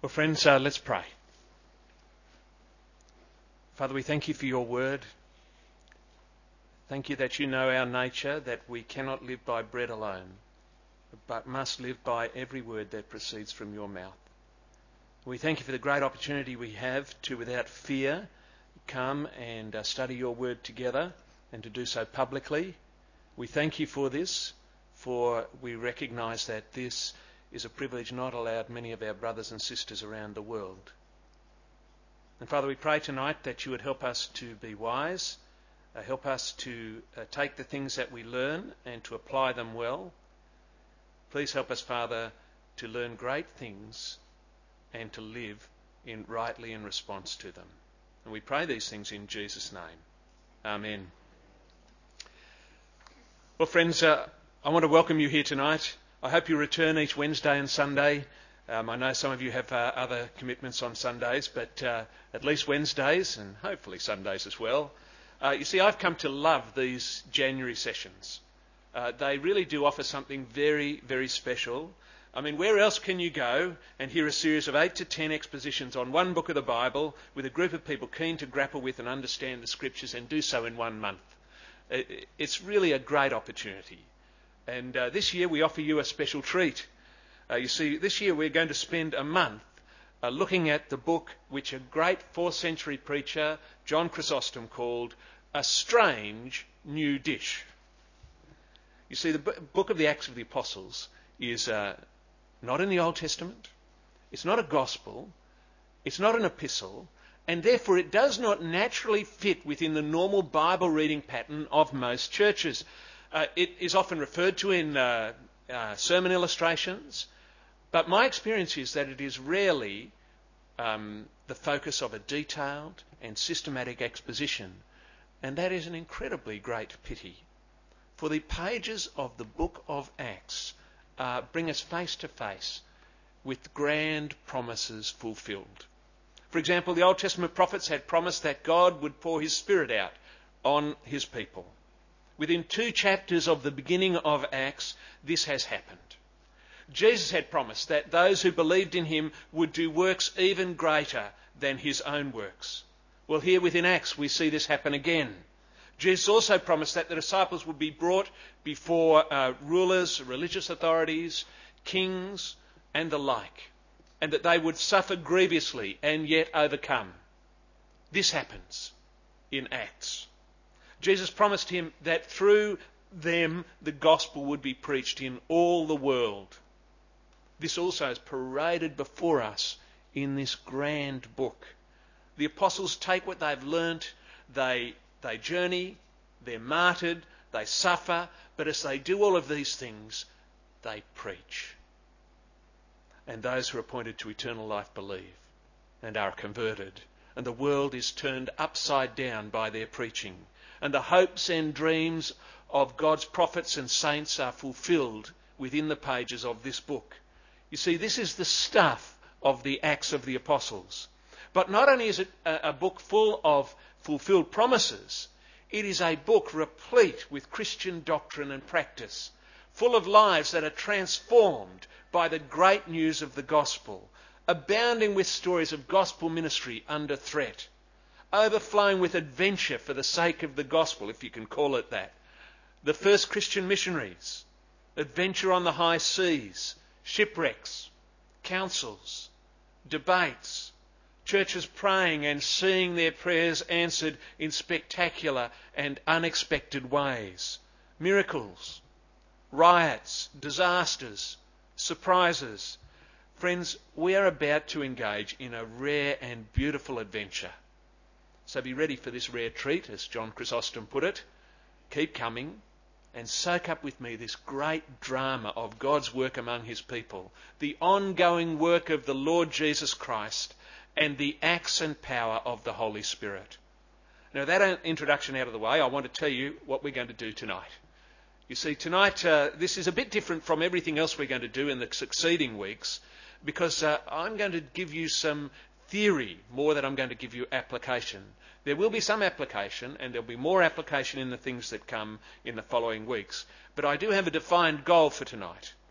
Well, friends, let's pray. Father, we thank you for your word. Thank you that you know our nature, that we cannot live by bread alone, but must live by every word that proceeds from your mouth. We thank you for the great opportunity we have to, without fear, come and study your word together and to do so publicly. We thank you for this, for we recognise that this is a privilege not allowed many of our brothers and sisters around the world. And Father, we pray tonight that you would help us to be wise, help us to take the things that we learn and to apply them well. Please help us, Father, to learn great things and to live rightly in response to them. And we pray these things in Jesus' name. Amen. Well, friends, I want to welcome you here tonight. I hope you return each Wednesday and Sunday. I know some of you have other commitments on Sundays, but at least Wednesdays and hopefully Sundays as well. You see, I've come to love these January sessions. They really do offer something very, very special. I mean, where else can you go and hear a series of 8 to 10 expositions on one book of the Bible with a group of people keen to grapple with and understand the Scriptures and do so in 1 month? It's really a great opportunity. And this year we offer you a special treat. You see, this year we're going to spend a month looking at the book which a great 4th century preacher, John Chrysostom, called A Strange New Dish. You see, the book of the Acts of the Apostles is not in the Old Testament, it's not a gospel, it's not an epistle, and therefore it does not naturally fit within the normal Bible reading pattern of most churches. It is often referred to in sermon illustrations, but my experience is that it is rarely the focus of a detailed and systematic exposition, and that is an incredibly great pity. For the pages of the book of Acts bring us face to face with grand promises fulfilled. For example, the Old Testament prophets had promised that God would pour his Spirit out on his people. Within 2 chapters of the beginning of Acts, this has happened. Jesus had promised that those who believed in him would do works even greater than his own works. Well, here within Acts we see this happen again. Jesus also promised that the disciples would be brought before rulers, religious authorities, kings, and the like, and that they would suffer grievously and yet overcome. This happens in Acts. Jesus promised him that through them the gospel would be preached in all the world. This also is paraded before us in this grand book. The apostles take what they've learnt, they journey, they're martyred, they suffer, but as they do all of these things, they preach. And those who are appointed to eternal life believe and are converted, and the world is turned upside down by their preaching. And the hopes and dreams of God's prophets and saints are fulfilled within the pages of this book. You see, this is the stuff of the Acts of the Apostles. But not only is it a book full of fulfilled promises, it is a book replete with Christian doctrine and practice, full of lives that are transformed by the great news of the gospel, abounding with stories of gospel ministry under threat, overflowing with adventure for the sake of the gospel, if you can call it that. The first Christian missionaries, adventure on the high seas, shipwrecks, councils, debates, churches praying and seeing their prayers answered in spectacular and unexpected ways, miracles, riots, disasters, surprises. Friends, we are about to engage in a rare and beautiful adventure. So be ready for this rare treat, as John Chrysostom put it. Keep coming and soak up with me this great drama of God's work among his people, the ongoing work of the Lord Jesus Christ, and the acts and power of the Holy Spirit. Now, that introduction out of the way, I want to tell you what we're going to do tonight. You see, tonight, this is a bit different from everything else we're going to do in the succeeding weeks, because I'm going to give you some theory more than I'm going to give you application. There will be some application, and there'll be more application in the things that come in the following weeks. But I do have a defined goal for tonight.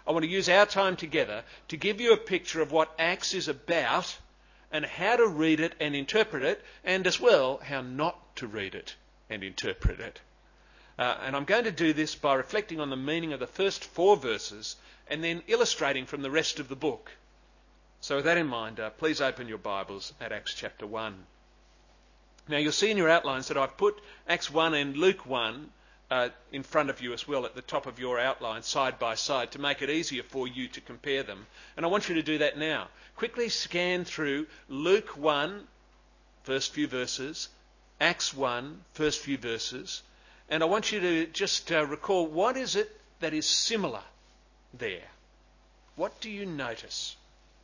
I want to use our time together to give you a picture of what Acts is about and how to read it and interpret it, and as well, how not to read it and interpret it. And I'm going to do this by reflecting on the meaning of the first 4 verses and then illustrating from the rest of the book. So with that in mind, please open your Bibles at Acts chapter 1. Now you'll see in your outlines that I've put Acts 1 and Luke 1 in front of you as well at the top of your outline, side by side, to make it easier for you to compare them. And I want you to do that now. Quickly scan through Luke 1, first few verses, Acts 1, first few verses, and I want you to just recall, what is it that is similar there? What do you notice?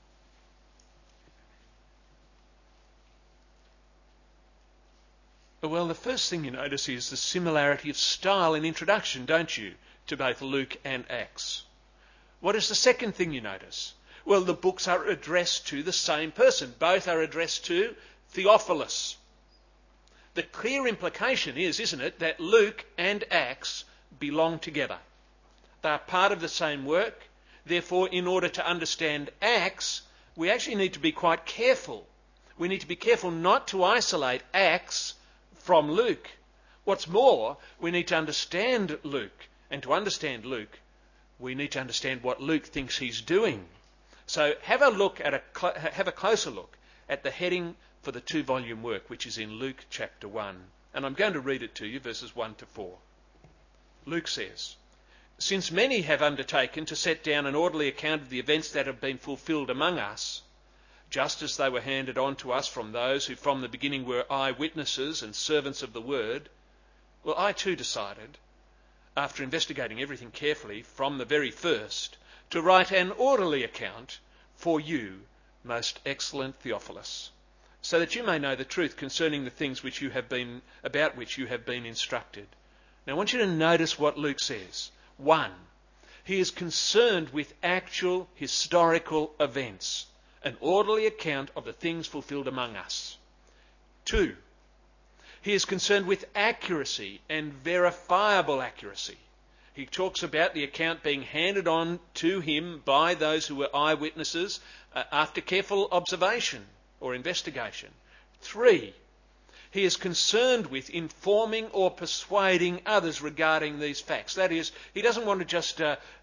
Well, the first thing you notice is the similarity of style and introduction, don't you, to both Luke and Acts. What is the second thing you notice? Well, the books are addressed to the same person. Both are addressed to Theophilus. The clear implication is, isn't it, that Luke and Acts belong together. They are part of the same work. Therefore, in order to understand Acts, we actually need to be quite careful. We need to be careful not to isolate Acts from Luke. What's more, we need to understand Luke. And to understand Luke, we need to understand what Luke thinks he's doing. So have a closer look at the heading for the 2-volume work, which is in Luke chapter 1. And I'm going to read it to you, verses 1 to 4. Luke says, "Since many have undertaken to set down an orderly account of the events that have been fulfilled among us, just as they were handed on to us from those who from the beginning were eyewitnesses and servants of the word, well, I too decided, after investigating everything carefully from the very first, to write an orderly account for you, most excellent Theophilus, so that you may know the truth concerning the things about which you have been instructed." Now I want you to notice what Luke says. 1, he is concerned with actual historical events. An orderly account of the things fulfilled among us. 2, he is concerned with accuracy and verifiable accuracy. He talks about the account being handed on to him by those who were eyewitnesses after careful observation or investigation. 3, he is concerned with informing or persuading others regarding these facts. That is, he doesn't want to just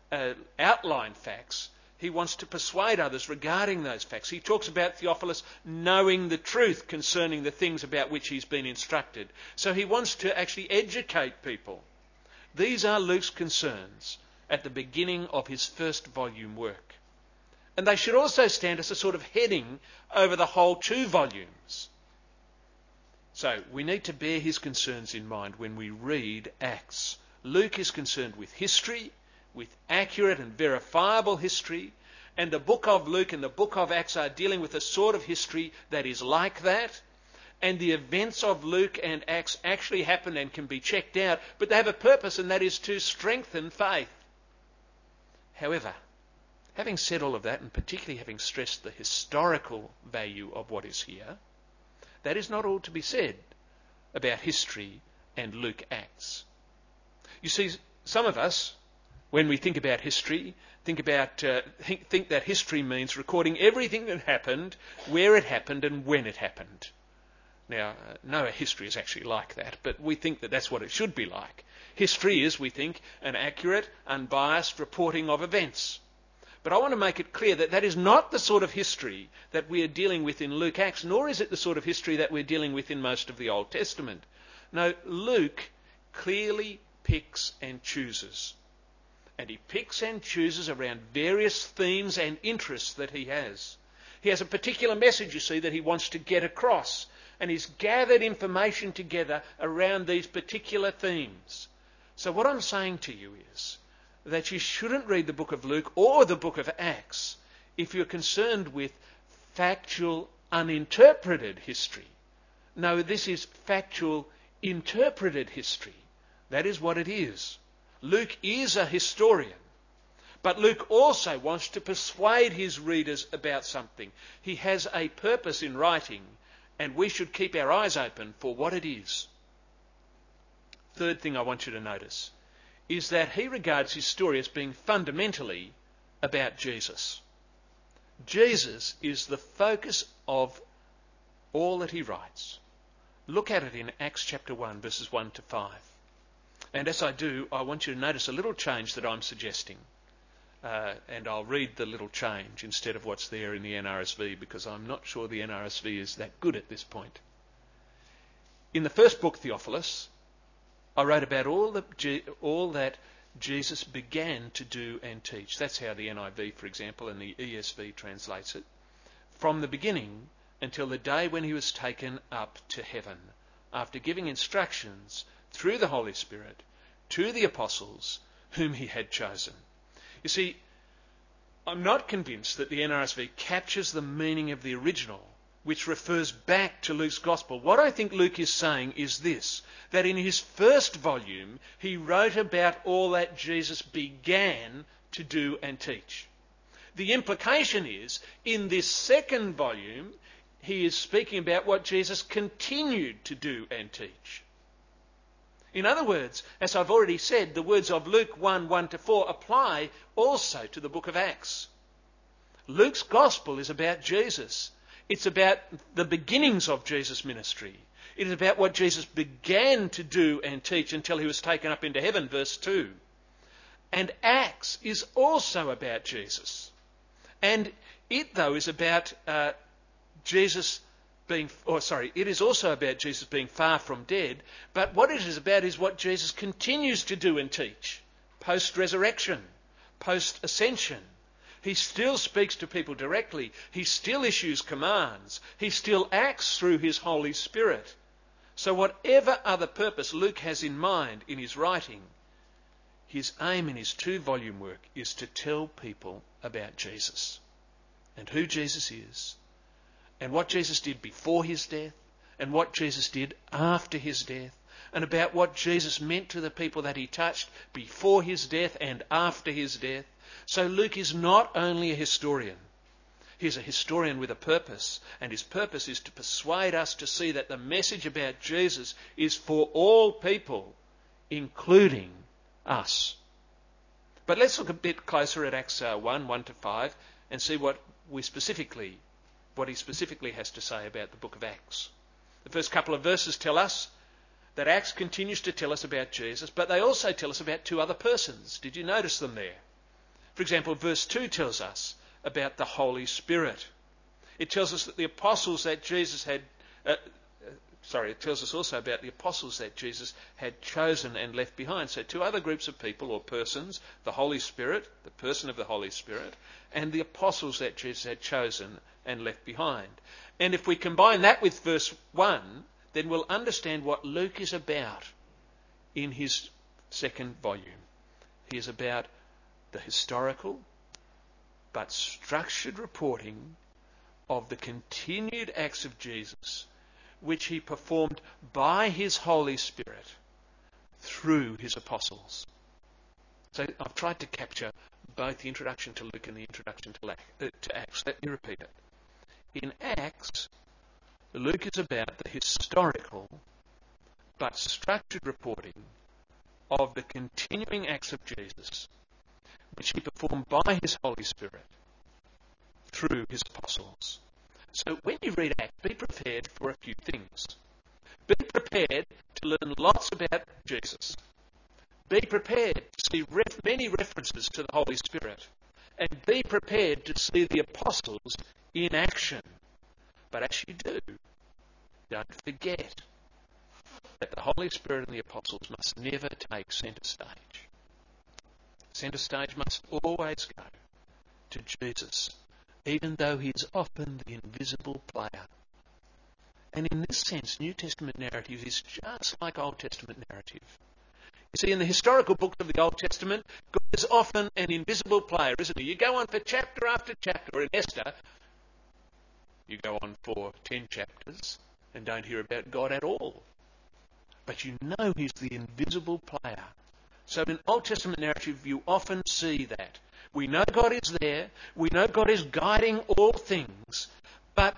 outline facts. He wants to persuade others regarding those facts. He talks about Theophilus knowing the truth concerning the things about which he's been instructed. So he wants to actually educate people. These are Luke's concerns at the beginning of his first volume work. And they should also stand as a sort of heading over the whole 2 volumes. So we need to bear his concerns in mind when we read Acts. Luke is concerned with history, with accurate and verifiable history, and the book of Luke and the book of Acts are dealing with a sort of history that is like that, and the events of Luke and Acts actually happen and can be checked out, but they have a purpose, and that is to strengthen faith. However, having said all of that, and particularly having stressed the historical value of what is here, that is not all to be said about history and Luke Acts. You see, some of us, when we think about history, think that history means recording everything that happened, where it happened and when it happened. Now, no history is actually like that, but we think that that's what it should be like. History is, we think, an accurate, unbiased reporting of events. But I want to make it clear that that is not the sort of history that we are dealing with in Luke Acts, nor is it the sort of history that we're dealing with in most of the Old Testament. No, Luke clearly picks and chooses. And he picks and chooses around various themes and interests that he has. He has a particular message, you see, that he wants to get across. And he's gathered information together around these particular themes. So what I'm saying to you is that you shouldn't read the book of Luke or the book of Acts if you're concerned with factual, uninterpreted history. No, this is factual, interpreted history. That is what it is. Luke is a historian, but Luke also wants to persuade his readers about something. He has a purpose in writing, and we should keep our eyes open for what it is. Third thing I want you to notice is that he regards his story as being fundamentally about Jesus. Jesus is the focus of all that he writes. Look at it in Acts chapter 1, verses 1 to 5. And as I do, I want you to notice a little change that I'm suggesting. And I'll read the little change instead of what's there in the NRSV, because I'm not sure the NRSV is that good at this point. In the first book, Theophilus, I wrote about all that Jesus began to do and teach. That's how the NIV, for example, and the ESV translates it. From the beginning until the day when he was taken up to heaven, after giving instructions through the Holy Spirit to the apostles whom he had chosen. You see, I'm not convinced that the NRSV captures the meaning of the original, which refers back to Luke's Gospel. What I think Luke is saying is this, that in his first volume, he wrote about all that Jesus began to do and teach. The implication is, in this second volume, he is speaking about what Jesus continued to do and teach. In other words, as I've already said, the words of Luke 1, 1-4 apply also to the book of Acts. Luke's Gospel is about Jesus. It's about the beginnings of Jesus' ministry. It is about what Jesus began to do and teach until he was taken up into heaven, verse 2. And Acts is also about Jesus. And it, though, is about it is also about Jesus being far from dead, but what it is about is what Jesus continues to do and teach post-resurrection, post-ascension. He still speaks to people directly. He still issues commands. He still acts through his Holy Spirit. So whatever other purpose Luke has in mind in his writing, his aim in his 2-volume work is to tell people about Jesus and who Jesus is, and what Jesus did before his death, and what Jesus did after his death, and about what Jesus meant to the people that he touched before his death and after his death. So Luke is not only a historian. He's a historian with a purpose, and his purpose is to persuade us to see that the message about Jesus is for all people, including us. But let's look a bit closer at Acts 1, 1-5, and see what he specifically has to say about the book of Acts. The first couple of verses tell us that Acts continues to tell us about Jesus, but they also tell us about 2 other persons. Did you notice them there? For example, verse 2 tells us about the Holy Spirit. It tells us that the apostles that Jesus had... it tells us also about the apostles that Jesus had chosen and left behind. So 2 other groups of people or persons, the Holy Spirit, the person of the Holy Spirit, and the apostles that Jesus had chosen and left behind. And if we combine that with verse 1, then we'll understand what Luke is about in his 2nd volume. He is about the historical but structured reporting of the continued acts of Jesus, which he performed by his Holy Spirit through his apostles. So I've tried to capture both the introduction to Luke and the introduction to Acts. Let me repeat it. In Acts, Luke is about the historical but structured reporting of the continuing acts of Jesus, which he performed by his Holy Spirit through his apostles. So when you read Acts, be prepared for a few things. Be prepared to learn lots about Jesus. Be prepared to see many references to the Holy Spirit. And be prepared to see the apostles in action. But as you do, don't forget that the Holy Spirit and the apostles must never take centre stage. Centre stage must always go to Jesus, even though he is often the invisible player. And in this sense, New Testament narrative is just like Old Testament narrative. You see, in the historical books of the Old Testament, God is often an invisible player, isn't he? You go on for chapter after chapter, or in Esther, you go on for 10 chapters and don't hear about God at all. But you know he's the invisible player. So in Old Testament narrative, you often see that. We know God is there. We know God is guiding all things. But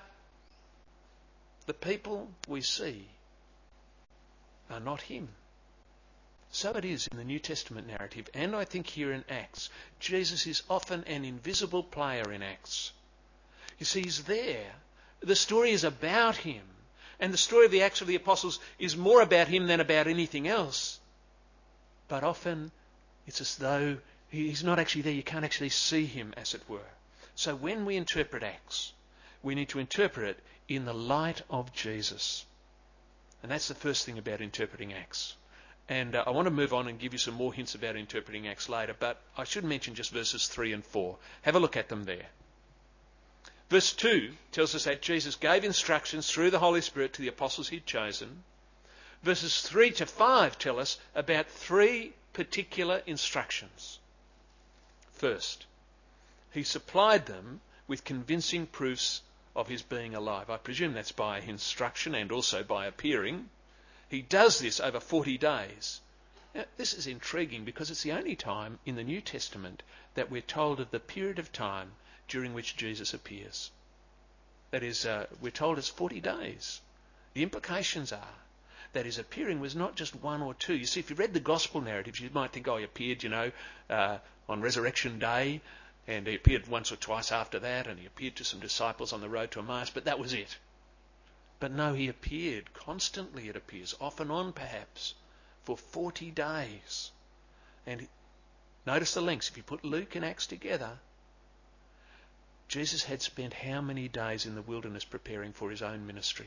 the people we see are not him. So it is in the New Testament narrative, and I think here in Acts. Jesus is often an invisible player in Acts. You see, he's there. The story is about him. And the story of the Acts of the Apostles is more about him than about anything else. But often it's as though he's not actually there. You can't actually see him, as it were. So when we interpret Acts, we need to interpret it in the light of Jesus. And that's the first thing about interpreting Acts. And I want to move on and give you some more hints about interpreting Acts later, but I should mention just verses 3 and 4. Have a look at them there. Verse 2 tells us that Jesus gave instructions through the Holy Spirit to the apostles he'd chosen. Verses 3 to 5 tell us about 3 particular instructions. First, he supplied them with convincing proofs of his being alive. I presume that's by instruction and also by appearing. He does this over 40 days. Now, this is intriguing because it's the only time in the New Testament that we're told of the period of time during which Jesus appears. That is, we're told it's 40 days. The implications are that his appearing was not just 1 or 2. You see, if you read the gospel narratives, you might think, he appeared, on Resurrection Day, and he appeared once or twice after that, and he appeared to some disciples on the road to Emmaus, but that was it. But no, he appeared constantly, it appears, off and on perhaps, for 40 days. And notice the links. If you put Luke and Acts together, Jesus had spent how many days in the wilderness preparing for his own ministry?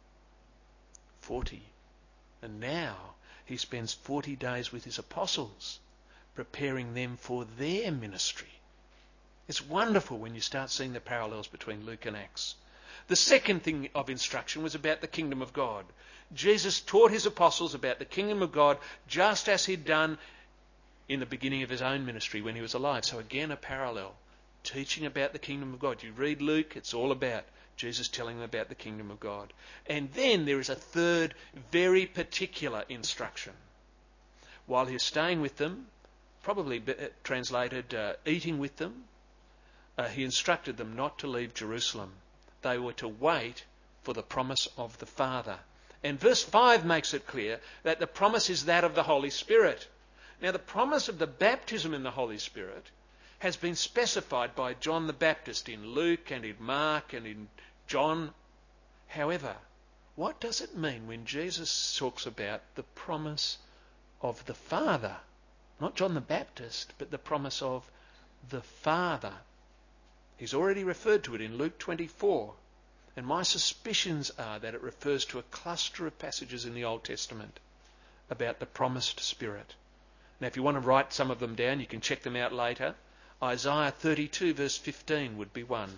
40. And now he spends 40 days with his apostles, preparing them for their ministry. It's wonderful when you start seeing the parallels between Luke and Acts. The second thing of instruction was about the kingdom of God. Jesus taught his apostles about the kingdom of God just as he'd done in the beginning of his own ministry when he was alive. So again, a parallel. Teaching about the kingdom of God. You read Luke, it's all about Jesus telling them about the kingdom of God. And then there is a third, very particular instruction. While he's staying with them, probably translated eating with them, he instructed them not to leave Jerusalem. They were to wait for the promise of the Father. And verse 5 makes it clear that the promise is that of the Holy Spirit. Now, the promise of the baptism in the Holy Spirit has been specified by John the Baptist in Luke and in Mark and in John. However, what does it mean when Jesus talks about the promise of the Father? Not John the Baptist, but the promise of the Father. He's already referred to it in Luke 24. And my suspicions are that it refers to a cluster of passages in the Old Testament about the promised Spirit. Now, if you want to write some of them down, you can check them out later. Isaiah 32 verse 15 would be one.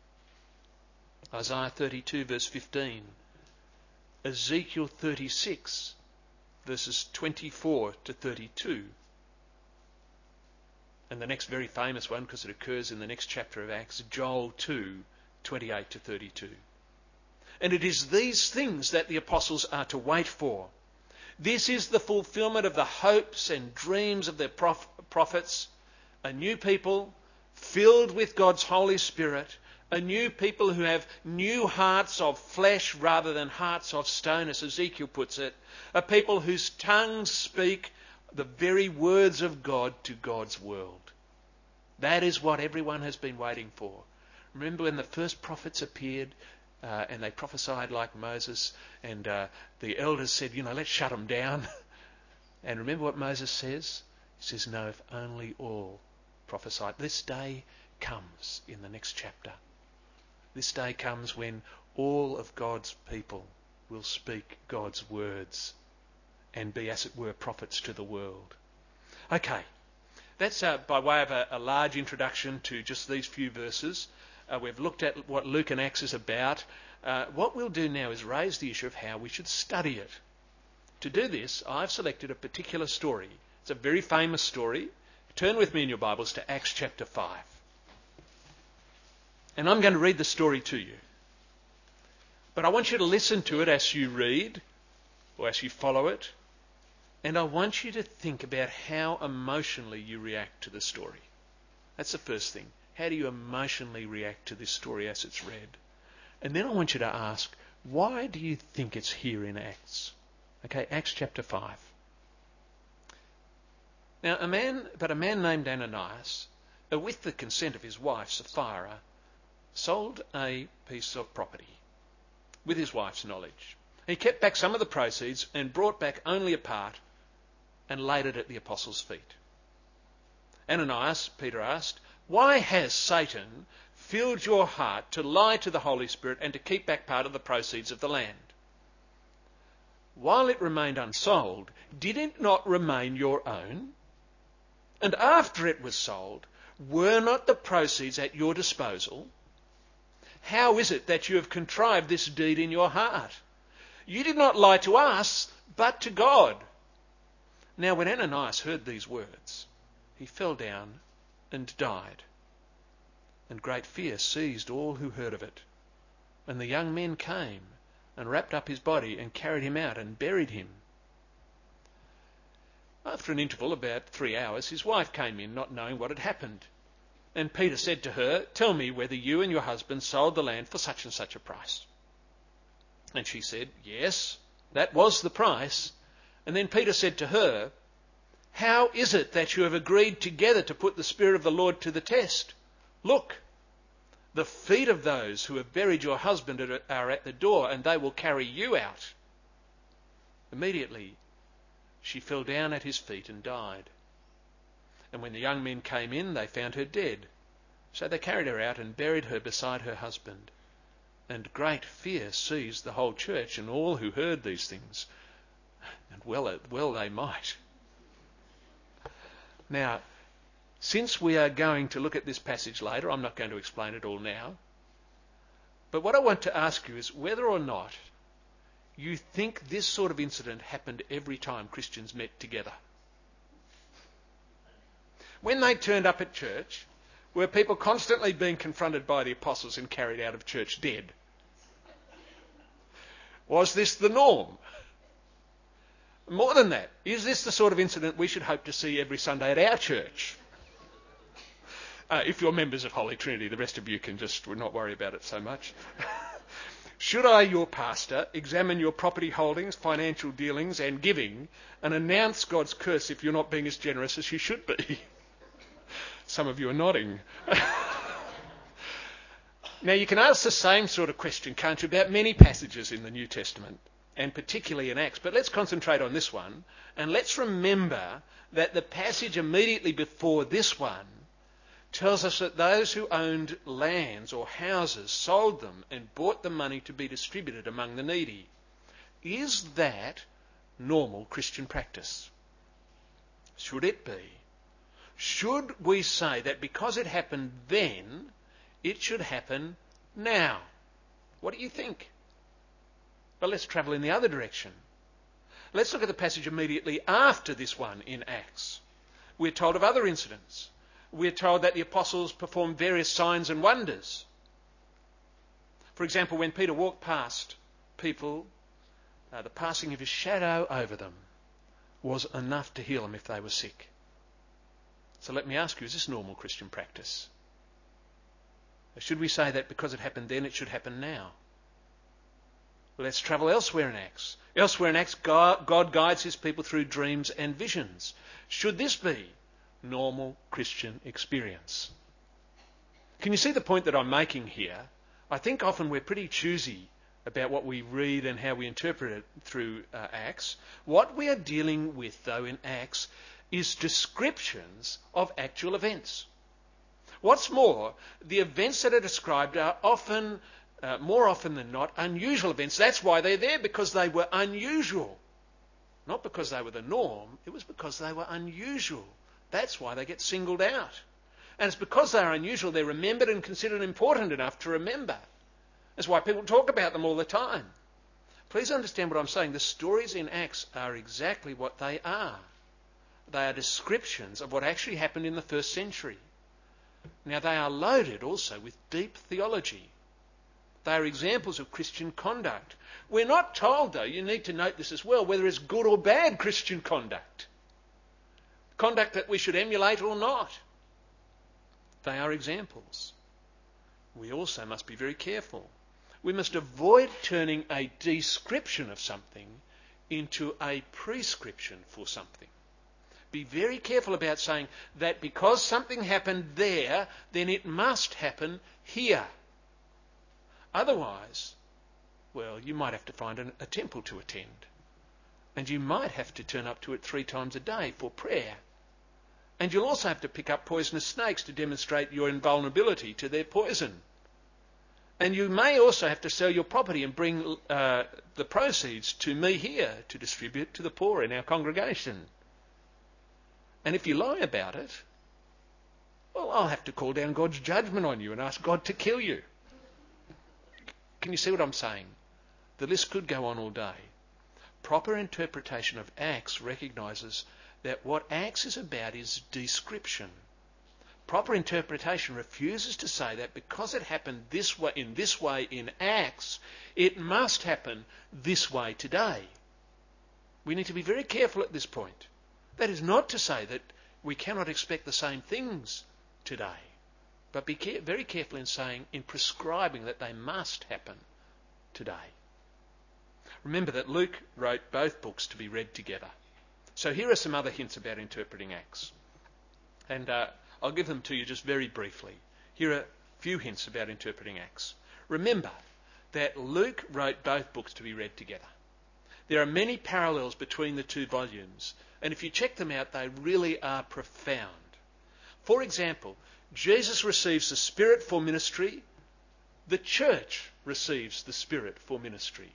Isaiah 32 verse 15. Ezekiel 36 verses 24 to 32. And the next very famous one, because it occurs in the next chapter of Acts, Joel 2, 28 to 32. And it is these things that the apostles are to wait for. This is the fulfillment of the hopes and dreams of their prophets, a new people filled with God's Holy Spirit, a new people who have new hearts of flesh rather than hearts of stone, as Ezekiel puts it, a people whose tongues speak the very words of God to God's world. That is what everyone has been waiting for. Remember when the first prophets appeared and they prophesied like Moses, and the elders said, let's shut them down. And remember what Moses says? He says, no, if only all prophesied. This day comes in the next chapter. This day comes when all of God's people will speak God's words and be, as it were, prophets to the world. Okay, that's by way of a large introduction to just these few verses. We've looked at what Luke and Acts is about. What we'll do now is raise the issue of how we should study it. To do this, I've selected a particular story. It's a very famous story. Turn with me in your Bibles to Acts chapter 5. And I'm going to read the story to you. But I want you to listen to it as you read, or as you follow it. And I want you to think about how emotionally you react to the story. That's the first thing. How do you emotionally react to this story as it's read? And then I want you to ask, why do you think it's here in Acts? Okay, Acts chapter 5. Now a man named Ananias, with the consent of his wife Sapphira, sold a piece of property with his wife's knowledge. He kept back some of the proceeds and brought back only a part and laid it at the apostles' feet. Ananias, Peter asked, "Why has Satan filled your heart to lie to the Holy Spirit and to keep back part of the proceeds of the land? While it remained unsold, did it not remain your own? And after it was sold, were not the proceeds at your disposal? How is it that you have contrived this deed in your heart? You did not lie to us, but to God." Now when Ananias heard these words, he fell down and died. And great fear seized all who heard of it. And the young men came and wrapped up his body and carried him out and buried him. After an interval, about 3 hours, his wife came in, not knowing what had happened. And Peter said to her, "Tell me whether you and your husband sold the land for such and such a price." And she said, "Yes, that was the price." And then Peter said to her, "How is it that you have agreed together to put the Spirit of the Lord to the test? Look, the feet of those who have buried your husband are at the door, and they will carry you out." Immediately she fell down at his feet and died. And when the young men came in, they found her dead. So they carried her out and buried her beside her husband. And great fear seized the whole church and all who heard these things. And well they might. Now, since we are going to look at this passage later, I'm not going to explain it all now. But what I want to ask you is whether or not you think this sort of incident happened every time Christians met together. When they turned up at church, were people constantly being confronted by the apostles and carried out of church dead? Was this the norm? More than that, is this the sort of incident we should hope to see every Sunday at our church? If you're members of Holy Trinity, the rest of you can just not worry about it so much. Should I, your pastor, examine your property holdings, financial dealings and giving and announce God's curse if you're not being as generous as you should be? Some of you are nodding. Now you can ask the same sort of question, can't you, about many passages in the New Testament, and particularly in Acts. But let's concentrate on this one, and let's remember that the passage immediately before this one tells us that those who owned lands or houses sold them and bought the money to be distributed among the needy. Is that normal Christian practice? Should it be? Should we say that because it happened then, it should happen now? What do you think? Well, let's travel in the other direction. Let's look at the passage immediately after this one in Acts. We're told of other incidents. We're told that the apostles performed various signs and wonders. For example, when Peter walked past people, the passing of his shadow over them was enough to heal them if they were sick. So let me ask you, is this normal Christian practice? Or should we say that because it happened then, it should happen now? Let's travel elsewhere in Acts. Elsewhere in Acts, God guides his people through dreams and visions. Should this be normal Christian experience? Can you see the point that I'm making here? I think often we're pretty choosy about what we read and how we interpret it through Acts. What we are dealing with, though, in Acts is descriptions of actual events. What's more, the events that are described are often, more often than not, unusual events. That's why they're there, because they were unusual. Not because they were the norm, it was because they were unusual. That's why they get singled out. And it's because they're unusual, they're remembered and considered important enough to remember. That's why people talk about them all the time. Please understand what I'm saying. The stories in Acts are exactly what they are. They are descriptions of what actually happened in the first century. Now, they are loaded also with deep theology. They are examples of Christian conduct. We're not told, though, you need to note this as well, whether it's good or bad Christian conduct. Conduct that we should emulate or not. They are examples. We also must be very careful. We must avoid turning a description of something into a prescription for something. be very careful about saying that because something happened there, then it must happen here. Otherwise, well, you might have to find a temple to attend. And you might have to turn up to it 3 times a day for prayer. And you'll also have to pick up poisonous snakes to demonstrate your invulnerability to their poison. And you may also have to sell your property and bring the proceeds to me here to distribute to the poor in our congregation. And if you lie about it, well, I'll have to call down God's judgment on you and ask God to kill you. Can you see what I'm saying? The list could go on all day. Proper interpretation of Acts recognises that what Acts is about is description. Proper interpretation refuses to say that because it happened this way in Acts, it must happen this way today. We need to be very careful at this point. That is not to say that we cannot expect the same things today, but be very careful in prescribing that they must happen today. Remember that Luke wrote both books to be read together. So here are some other hints about interpreting Acts. And I'll give them to you just very briefly. Here are a few hints about interpreting Acts. Remember that Luke wrote both books to be read together. There are many parallels between the 2 volumes, and if you check them out, they really are profound. For example, Jesus receives the Spirit for ministry. The church receives the Spirit for ministry.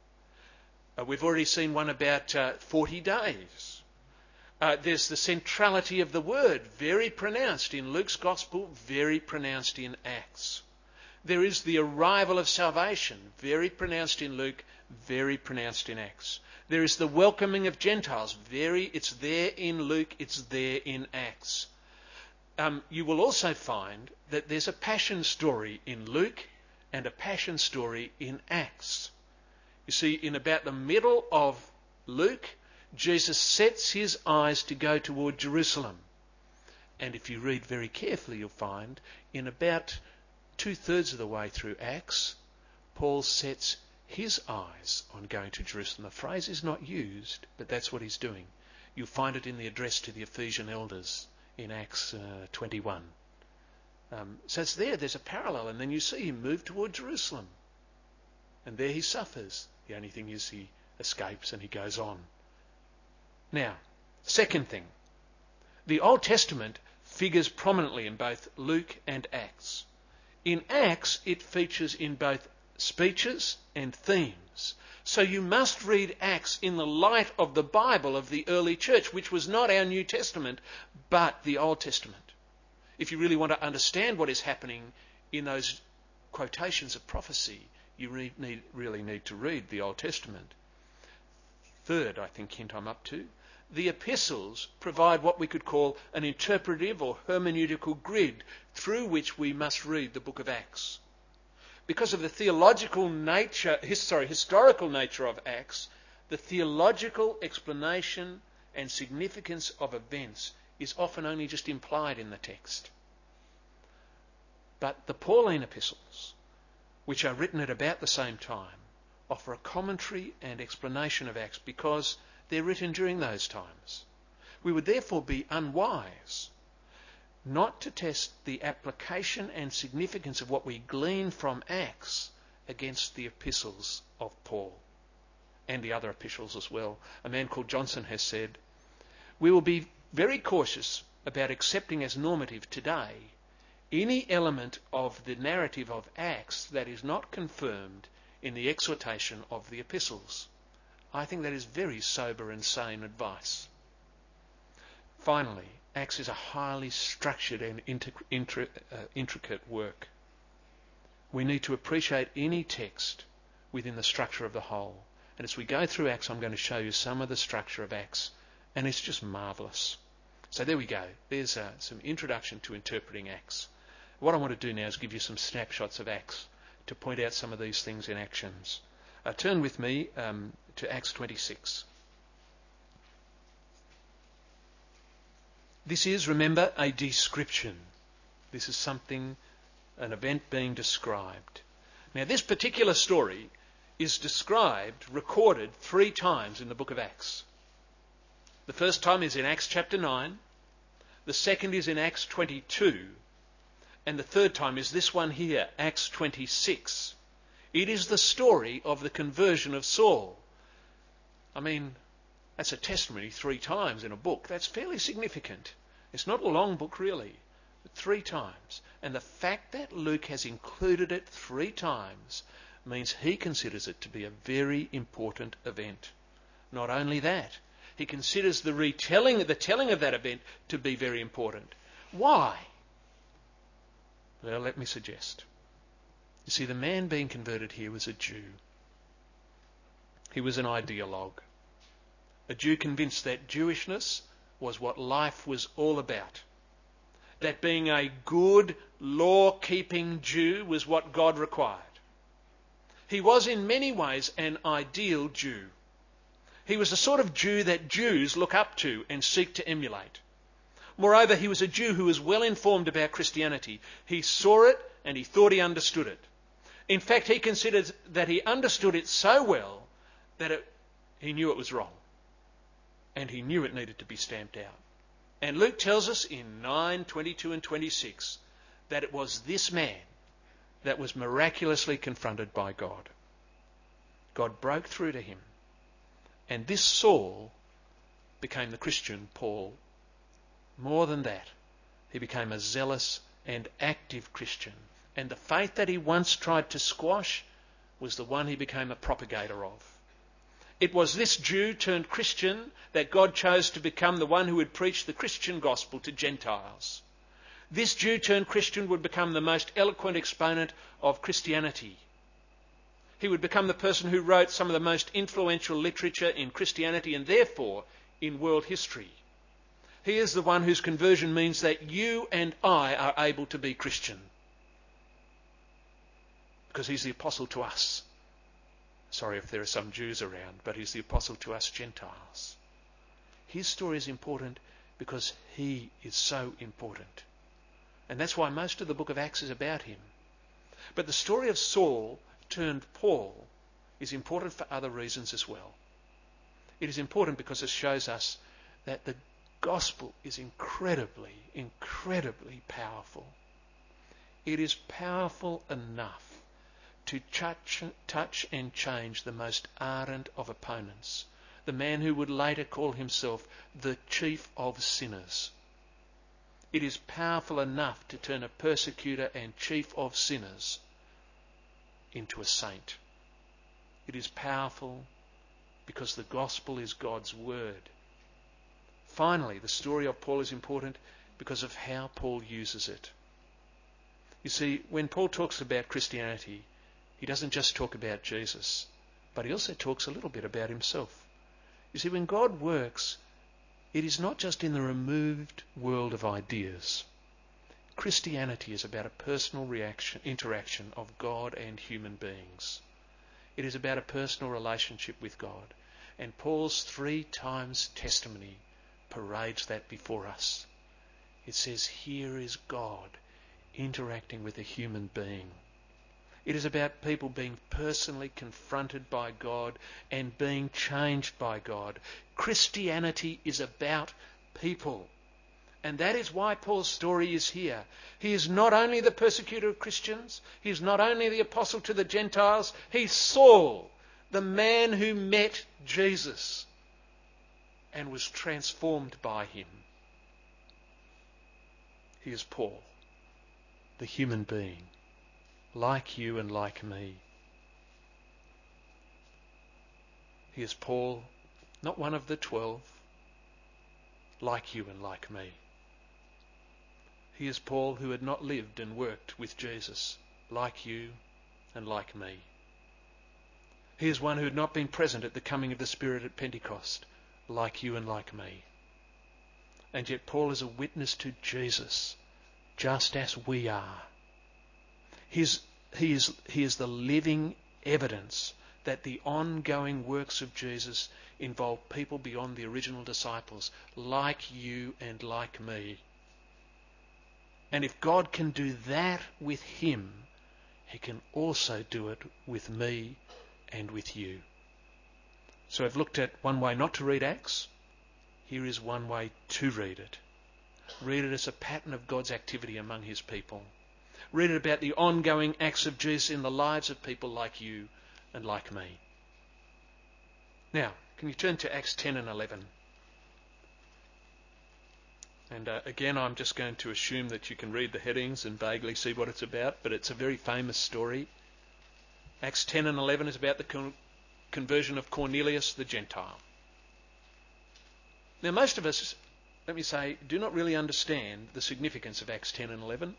We've already seen one about 40 days. There's the centrality of the word, very pronounced in Luke's Gospel, very pronounced in Acts. There is the arrival of salvation, very pronounced in Luke, very pronounced in Acts. There is the welcoming of Gentiles, it's there in Luke, it's there in Acts. You will also find that there's a passion story in Luke and a passion story in Acts. You see, in about the middle of Luke, Jesus sets his eyes to go toward Jerusalem. And if you read very carefully, you'll find in about 2/3 of the way through Acts, Paul sets his eyes on going to Jerusalem. The phrase is not used, but that's what he's doing. You'll find it in the address to the Ephesian elders in Acts 21. So it's there's a parallel, and then you see him move toward Jerusalem. And there he suffers. The only thing is he escapes and he goes on. Now, second thing, the Old Testament figures prominently in both Luke and Acts. In Acts, it features in both speeches and themes. So you must read Acts in the light of the Bible of the early church, which was not our New Testament, but the Old Testament. If you really want to understand what is happening in those quotations of prophecy, you really need to read the Old Testament. Third, I think, hint I'm up to, the epistles provide what we could call an interpretive or hermeneutical grid through which we must read the book of Acts. Because of the historical nature of Acts, the theological explanation and significance of events is often only just implied in the text. But the Pauline epistles, which are written at about the same time, offer a commentary and explanation of Acts because they're written during those times. We would therefore be unwise not to test the application and significance of what we glean from Acts against the epistles of Paul and the other epistles as well. A man called Johnson has said, "We will be very cautious about accepting as normative today any element of the narrative of Acts that is not confirmed in the exhortation of the epistles." I think that is very sober and sane advice. Finally, Acts is a highly structured and intricate work. We need to appreciate any text within the structure of the whole. And as we go through Acts, I'm going to show you some of the structure of Acts, and it's just marvellous. So there we go. There's some introduction to interpreting Acts. What I want to do now is give you some snapshots of Acts to point out some of these things in actions. Turn with me to Acts 26. This is, remember, a description. This is an event being described. Now, this particular story is recorded 3 times in the book of Acts. The first time is in Acts chapter 9. The second is in Acts 22. And the third time is this one here, Acts 26. It is the story of the conversion of Saul. I mean, that's a testimony 3 times in a book. That's fairly significant. It's not a long book really, but 3 times. And the fact that Luke has included it 3 times means he considers it to be a very important event. Not only that, he considers the telling of that event to be very important. Why? Well, let me suggest. You see, the man being converted here was a Jew. He was an ideologue. A Jew convinced that Jewishness was what life was all about. That being a good, law-keeping Jew was what God required. He was in many ways an ideal Jew. He was the sort of Jew that Jews look up to and seek to emulate. Moreover, he was a Jew who was well informed about Christianity. He saw it and he thought he understood it. In fact, he considered that he understood it so well that he knew it was wrong. And he knew it needed to be stamped out. And Luke tells us in 9:22 and 26 that it was this man that was miraculously confronted by God. God broke through to him. And this Saul became the Christian Paul. More than that, he became a zealous and active Christian. And the faith that he once tried to squash was the one he became a propagator of. It was this Jew turned Christian that God chose to become the one who would preach the Christian gospel to Gentiles. This Jew turned Christian would become the most eloquent exponent of Christianity. He would become the person who wrote some of the most influential literature in Christianity and therefore in world history. He is the one whose conversion means that you and I are able to be Christian. Because he's the apostle to us. Sorry if there are some Jews around, but he's the apostle to us Gentiles. His story is important because he is so important. And that's why most of the book of Acts is about him. But the story of Saul turned Paul is important for other reasons as well. It is important because it shows us that the gospel is incredibly, incredibly powerful. It is powerful enough to touch and change the most ardent of opponents, the man who would later call himself the chief of sinners. It is powerful enough to turn a persecutor and chief of sinners into a saint. It is powerful because the gospel is God's word. Finally, the story of Paul is important because of how Paul uses it. You see, when Paul talks about Christianity, he doesn't just talk about Jesus, but he also talks a little bit about himself. You see, when God works, it is not just in the removed world of ideas. Christianity is about a personal interaction of God and human beings. It is about a personal relationship with God. And Paul's 3 times testimony parades that before us. It says, here is God interacting with a human being. It is about people being personally confronted by God and being changed by God. Christianity is about people. And that is why Paul's story is here. He is not only the persecutor of Christians, he is not only the apostle to the Gentiles, he's Saul, the man who met Jesus and was transformed by him. He is Paul, the human being, like you and like me. He is Paul, not one of the 12, like you and like me. He is Paul who had not lived and worked with Jesus, like you and like me. He is one who had not been present at the coming of the Spirit at Pentecost, like you and like me. And yet Paul is a witness to Jesus, just as we are. He is the living evidence that the ongoing works of Jesus involve people beyond the original disciples, like you and like me. And if God can do that with him, he can also do it with me and with you. So I've looked at one way not to read Acts. here is one way to read it. Read it as a pattern of God's activity among his people. Read it about the ongoing acts of Jesus in the lives of people like you and like me. Now, can you turn to Acts 10 and 11? And again, I'm just going to assume that you can read the headings and vaguely see what it's about, but it's a very famous story. Acts 10 and 11 is about the conversion of Cornelius the Gentile. Now, most of us, let me say, do not really understand the significance of Acts 10 and 11.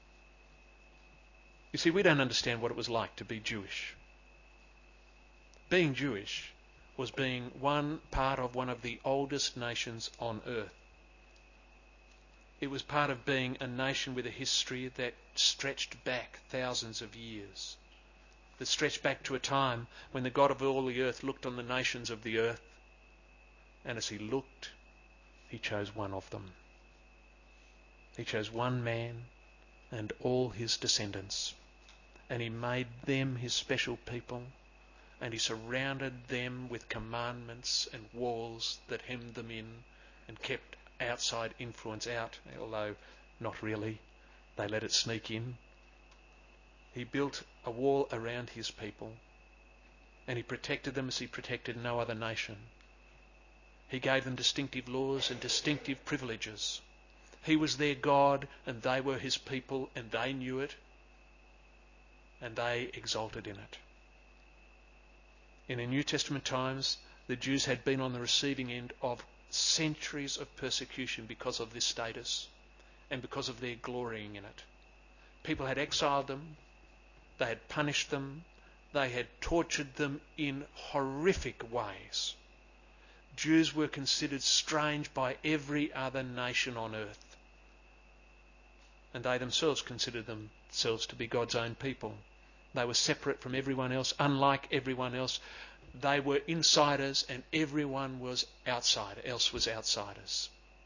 You see, we don't understand what it was like to be Jewish. Being Jewish was being part of one of the oldest nations on earth. It was part of being a nation with a history that stretched back thousands of years, that stretched back to a time when the God of all the earth looked on the nations of the earth, and as he looked, he chose one of them. He chose one man and all his descendants, and he made them his special people, and he surrounded them with commandments and walls that hemmed them in and kept outside influence out, although not really. They let it sneak in. He built a wall around his people, and he protected them as he protected no other nation. He gave them distinctive laws and distinctive privileges. He was their God, and they were his people, and they knew it, and they exulted in it. In the New Testament times, the Jews had been on the receiving end of centuries of persecution because of this status and because of their glorying in it. People had exiled them, they had punished them, they had tortured them in horrific ways. Jews were considered strange by every other nation on earth, and they themselves considered themselves to be God's own people. They were separate from everyone else, unlike everyone else. They were insiders and everyone was else was outsiders.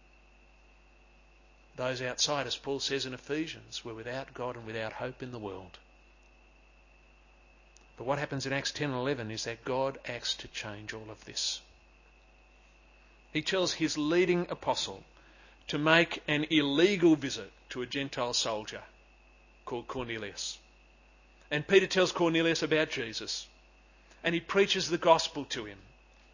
Those outsiders, Paul says in Ephesians, were without God and without hope in the world. But what happens in Acts 10 and 11 is that God acts to change all of this. He tells his leading apostle to make an illegal visit to a Gentile soldier called Cornelius. And Peter tells Cornelius about Jesus. And he preaches the gospel to him.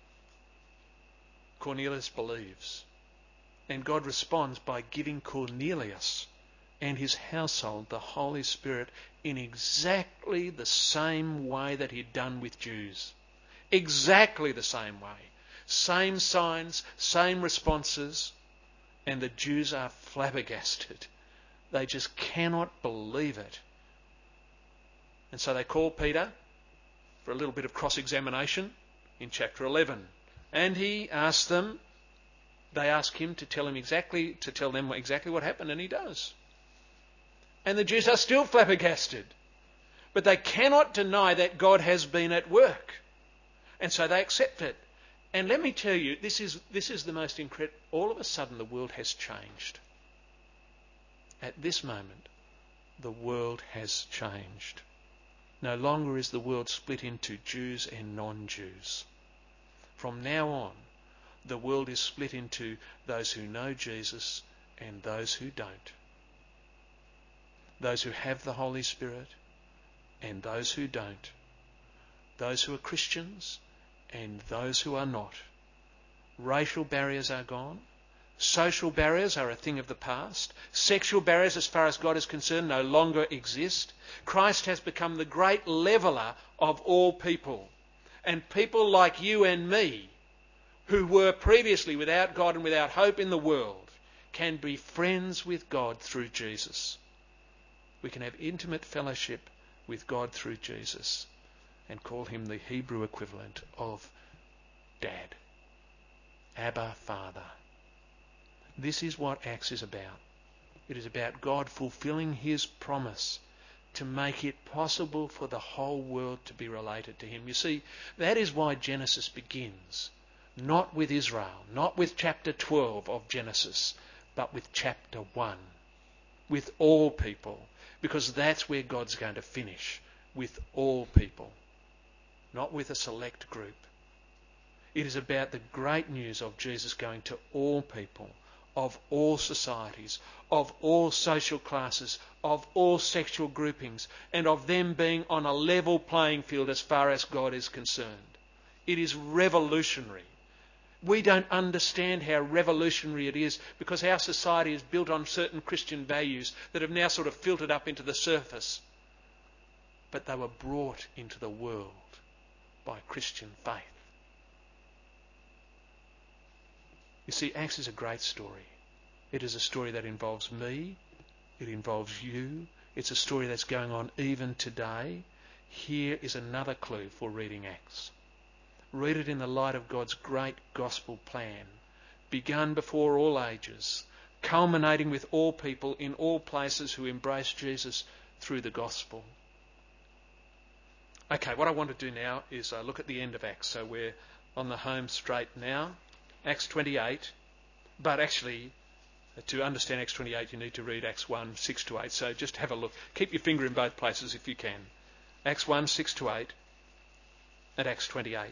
Cornelius believes. And God responds by giving Cornelius and his household the Holy Spirit in exactly the same way that he'd done with Jews. Exactly the same way. Same signs, same responses. And the Jews are flabbergasted. They just cannot believe it. And so they call Peter for a little bit of cross-examination in chapter 11. And he asks them, they ask him to tell them exactly what happened, and he does. And the Jews are still flabbergasted. But they cannot deny that God has been at work. And so they accept it. And let me tell you, this is the most incredible. All of a sudden the world has changed. At this moment, the world has changed. No longer is the world split into Jews and non-Jews. From now on, the world is split into those who know Jesus and those who don't. Those who have the Holy Spirit and those who don't. Those who are Christians and those who are not. Racial barriers are gone. Social barriers are a thing of the past. Sexual barriers, as far as God is concerned, no longer exist. Christ has become the great leveller of all people. And people like you and me, who were previously without God and without hope in the world, can be friends with God through Jesus. We can have intimate fellowship with God through Jesus and call him the Hebrew equivalent of Dad. Abba, Father. This is what Acts is about. It is about God fulfilling his promise to make it possible for the whole world to be related to him. You see, that is why Genesis begins. Not with Israel, not with chapter 12 of Genesis, but with chapter 1. With all people. Because that's where God's going to finish. With all people. Not with a select group. It is about the great news of Jesus going to all people, of all societies, of all social classes, of all sexual groupings, and of them being on a level playing field as far as God is concerned. It is revolutionary. We don't understand how revolutionary it is because our society is built on certain Christian values that have now sort of filtered up into the surface. But they were brought into the world by Christian faith. You see, Acts is a great story. It is a story that involves me. It involves you. It's a story that's going on even today. Here is another clue for reading Acts. Read it in the light of God's great gospel plan, begun before all ages, culminating with all people in all places who embrace Jesus through the gospel. Okay, what I want to do now is look at the end of Acts. So we're on the home straight now. Acts 28, but actually to understand Acts 28 you need to read Acts 1, 6 to 8. So just have a look. Keep your finger in both places if you can. Acts 1, 6 to 8 and Acts 28.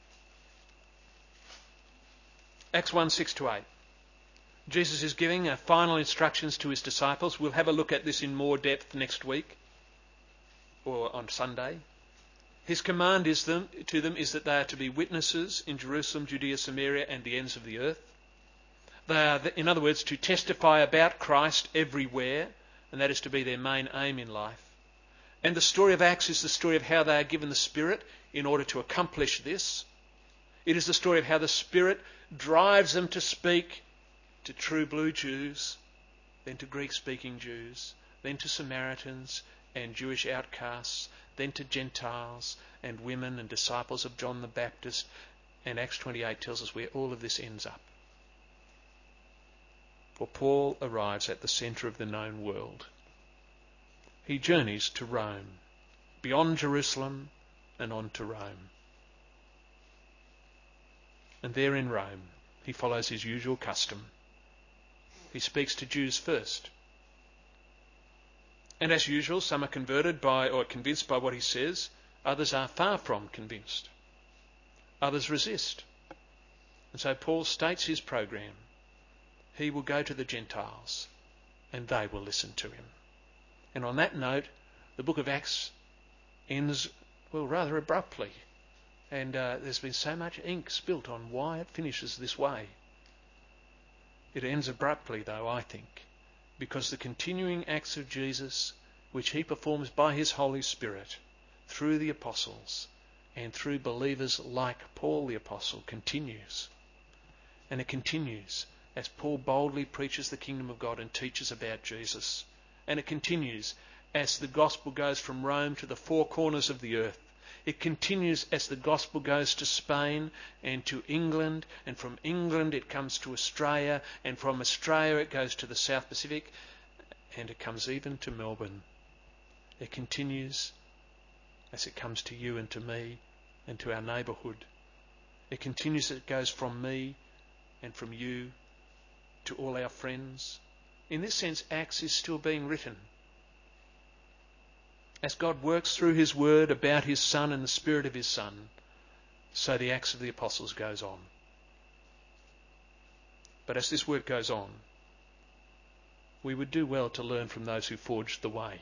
Acts 1, 6 to 8. Jesus is giving final instructions to his disciples. We'll have a look at this in more depth next week or on Sunday. His command to them is that they are to be witnesses in Jerusalem, Judea, Samaria and the ends of the earth. They are, in other words, to testify about Christ everywhere, and that is to be their main aim in life. And the story of Acts is the story of how they are given the Spirit in order to accomplish this. It is the story of how the Spirit drives them to speak to true blue Jews, then to Greek-speaking Jews, then to Samaritans and Jewish outcasts, then to Gentiles and women and disciples of John the Baptist. And Acts 28 tells us where all of this ends up. For Paul arrives at the centre of the known world. He journeys to Rome, beyond Jerusalem and on to Rome. And there in Rome, he follows his usual custom. He speaks to Jews first. And as usual, some are converted by or convinced by what he says. Others are far from convinced. Others resist. And so Paul states his program. He will go to the Gentiles and they will listen to him. And on that note, the book of Acts ends, well, rather abruptly. And there's been so much ink spilt on why it finishes this way. It ends abruptly, though, I think, because the continuing acts of Jesus, which he performs by his Holy Spirit, through the apostles and through believers like Paul the apostle, continues. And it continues as Paul boldly preaches the kingdom of God and teaches about Jesus. And it continues as the gospel goes from Rome to the four corners of the earth. It continues as the gospel goes to Spain and to England, and from England it comes to Australia, and from Australia it goes to the South Pacific, and it comes even to Melbourne. It continues as it comes to you and to me and to our neighbourhood. It continues as it goes from me and from you to all our friends. In this sense, Acts is still being written. As God works through his word about his Son and the Spirit of his Son, so the Acts of the Apostles goes on. But as this work goes on, we would do well to learn from those who forged the way.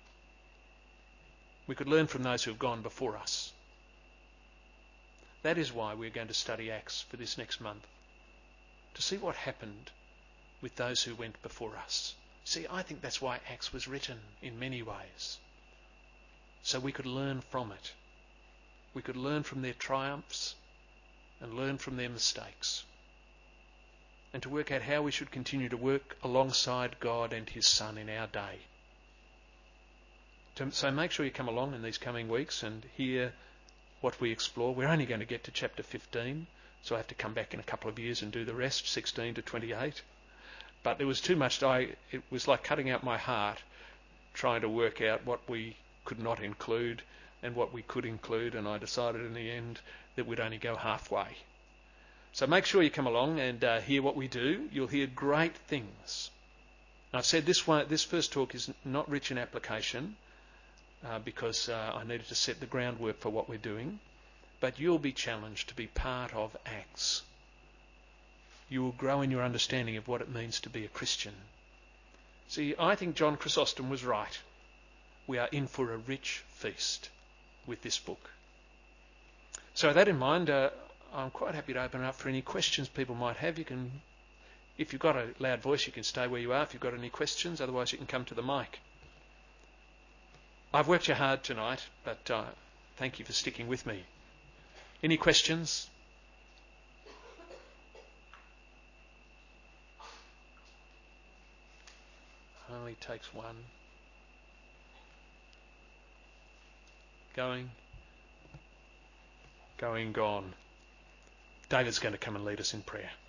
We could learn from those who have gone before us. That is why we're going to study Acts for this next month, to see what happened with those who went before us. See, I think that's why Acts was written in many ways. So we could learn from it. We could learn from their triumphs and learn from their mistakes. And to work out how we should continue to work alongside God and his Son in our day. So make sure you come along in these coming weeks and hear what we explore. We're only going to get to chapter 15, so I have to come back in a couple of years and do the rest, 16 to 28. But there was too much. It was like cutting out my heart trying to work out what we could not include and what we could include, and I decided in the end that we'd only go halfway. So make sure you come along and hear what we do. You'll hear great things. I've said this first talk is not rich in application because I needed to set the groundwork for what we're doing. but you'll be challenged to be part of Acts. You will grow in your understanding of what it means to be a Christian. See, I think John Chrysostom was right. We are in for a rich feast with this book. So with that in mind, I'm quite happy to open it up for any questions people might have. You can, if you've got a loud voice, you can stay where you are if you've got any questions. Otherwise, you can come to the mic. I've worked you hard tonight, but thank you for sticking with me. Any questions? Only takes one. Going, gone. David's going to come and lead us in prayer.